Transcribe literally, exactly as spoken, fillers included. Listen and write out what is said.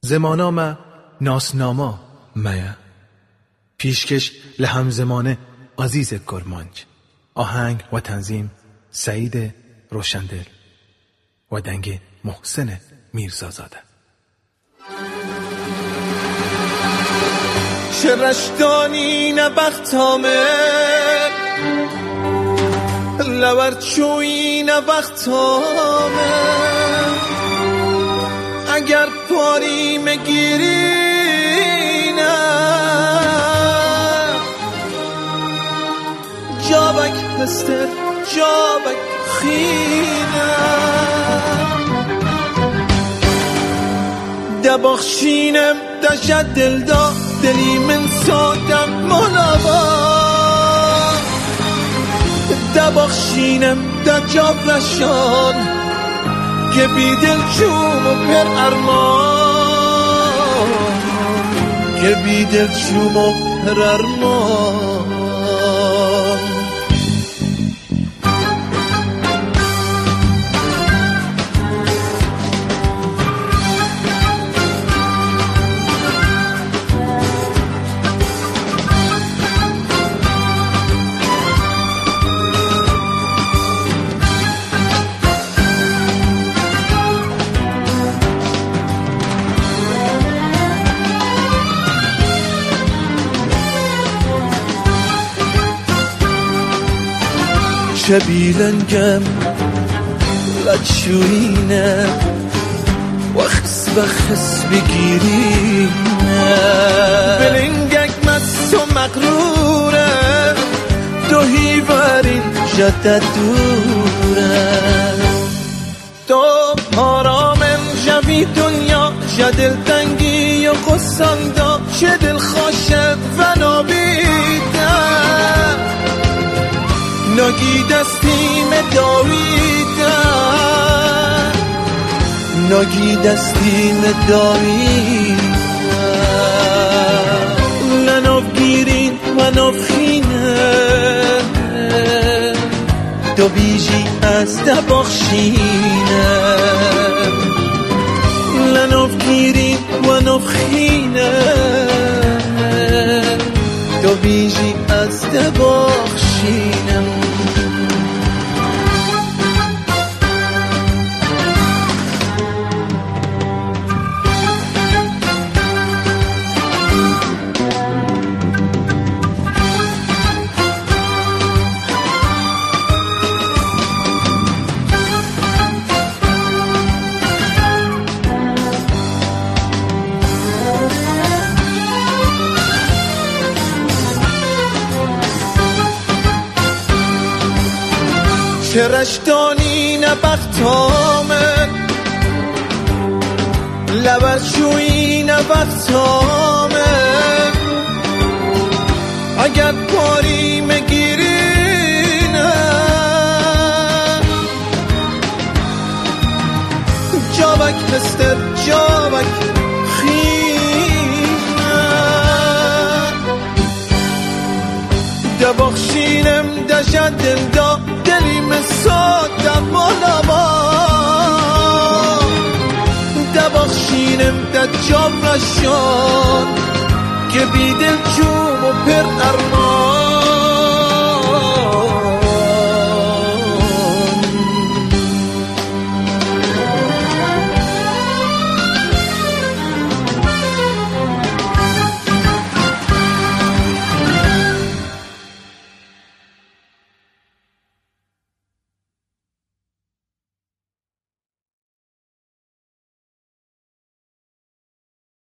زمانامه ناسناما میا پیشکش لهم زمانه عزیز کرمانج. آهنگ و تنظیم سعید روشندل و دنگ محسن میرزازاده. شرشتانی نبختامه لورچوی نبختامه اگر پاری مگیری نه جابک دستر جابک خینه دبخشینم دشت دل دا دلی من سادم مولابا دبخشینم دا جاب رشان که بی دل چوم و پر ارمان که بی دل چوم و پر ارمان شبیلنگم لچوینه و خس بخس بگیرینه بلنگک مس و مقروره تو هیوارین جده دوره تو آرامم جوی دنیا جدل تنگی و قصنده جدل خوشت و نابیده نگی دستیم داویده نگی دستیم داویده لناف گیرین و نافخینه تو بیجی از دباخشینه لناف گیرین و نافخینه تو بیجی از دباخشینه شرشتانی نبختامه لبشوی نبختامه اگر پاری مگیری نه جابک دستر جابک خینه دبخشینم دشت دل دا دلیم سادم مولابا دبخشینم دا جاب رشان که بی دل چوم و پر ارمان